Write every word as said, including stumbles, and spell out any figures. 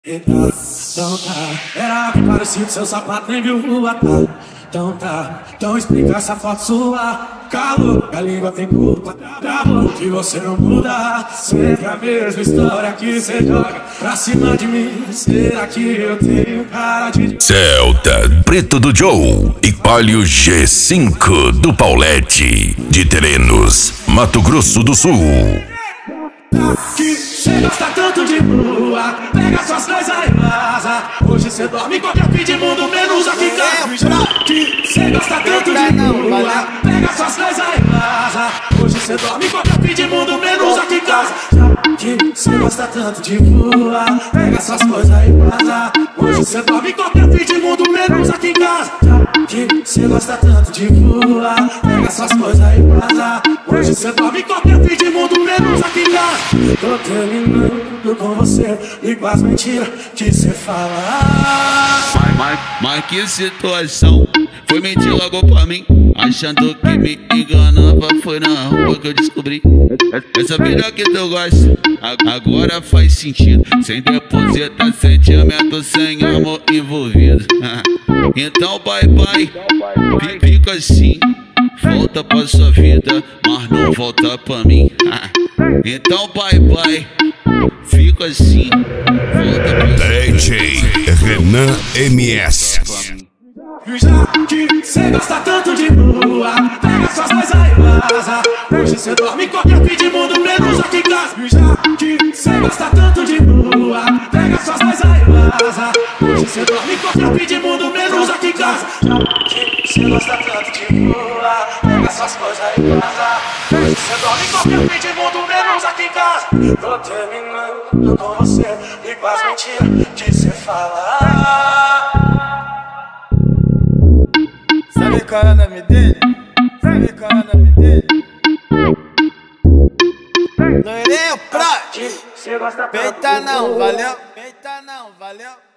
Então tá, era bem parecido, seu sapato nem viu rua, tá? Então tá, então explica essa foto sua. Calor, a língua tem culpa, tá bom que você não muda. Sempre a mesma história que você joga pra cima de mim. Será que eu tenho cara de Celta, Preto do Joe e Palio G cinco do Paulette, de Terenos, Mato Grosso do Sul. que cê gosta tanto de lua? Pega suas coisas e vaza. Hoje cê dorme em qualquer fim de mundo, menos aqui em casa. Que cê gosta tanto de lua? Pega suas coisas e vaza. Hoje cê dorme em qualquer fim de mundo, menos aqui em casa. Que cê gosta tanto de lua? Pega suas coisas e vaza. Hoje cê dorme em qualquer fim de mundo, menos aqui em casa. Que cê gosta tanto de lua? Pega suas coisas e vaza. Hoje cê dorme em qualquer fim de mundo, menos aqui em casa. Tô terminando com você e com as mentiras que cê fala. Mas, mas, mas que situação, foi mentir logo pra mim, achando que me enganava. Foi na rua que eu descobri essa vida que tu gosta, agora faz sentido. Sem depositar sentimento, sem amor envolvido. Então bye bye, fica assim. Volta pra sua vida, mas não volta pra mim. Então bye bye, fica assim. Volta pra D J Renan M S. Já que cê gosta tanto de lua, pega suas coisas e vaza. Hoje cê dorme em qualquer fim de mundo, menos aqui em casa. Já que cê gosta tanto de lua, pega suas coisas e vaza. Hoje cê dorme em qualquer fim de mundo, menos aqui em casa. Já que cê gosta tanto de lua, pega suas coisas e vaza. Hoje cê dorme em qualquer fim de mundo, menos aqui em casa. Tô terminando com você e com as mentiras que cê fala. Sabe qual é o nome dele? Sabe qual é o nome dele? Loirinho Prod. Peita não, valeu? Peita não, valeu?